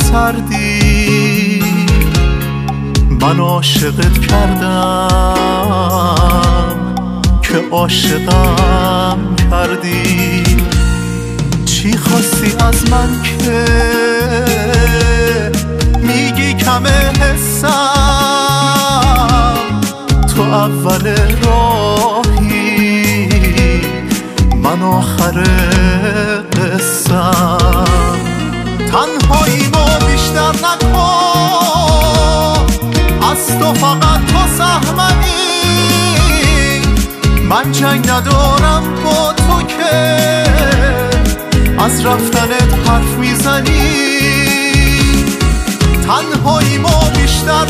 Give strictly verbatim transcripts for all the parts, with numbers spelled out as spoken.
سردی من عاشقت کردم که عاشقم کردی. چی خواستی از من که میگی کمه حسم؟ تو اول راهی من آخر قصم. تنهاییمو بیشتر نکن، از تو فقط تو سهمنی. من جنگ ندارم با تو که از رفتنت حرف میزنی. تنهاییمو بیشتر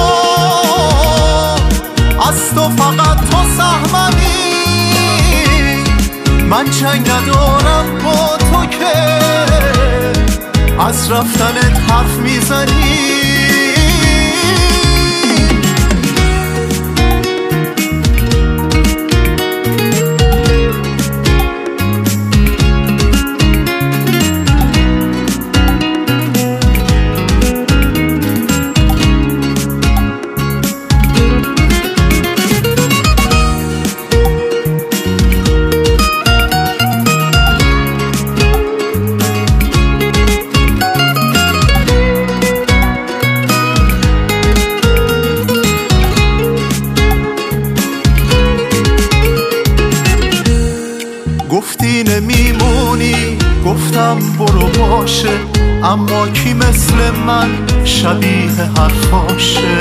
نکن، از تو فقط تو سهمنی. من جنگ ندارم با تو که از رفتنت حرف میزنی. گفتی نمیمونی، گفتم برو باشه، اما کی مثل من شبیه حرفاشه؟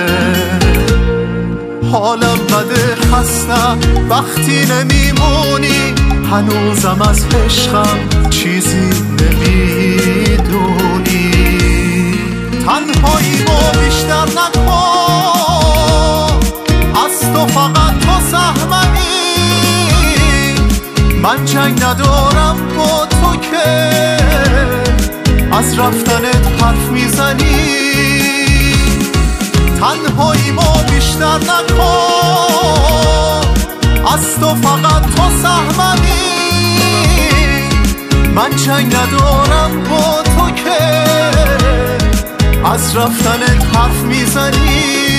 حالم بده خستم وقتی نمیمونی، هنوزم از عشقم چیزی نمیدونی. تنهاییمو بیشتر نکن، از تو فقط تو سهمنی. من جنگ ندارم با تو که از رفتنت حرف میزنی. تنهاییمو بیشتر نکن، از تو فقط تو سهمنی. من جنگ ندارم با تو که از رفتنت حرف میزنی.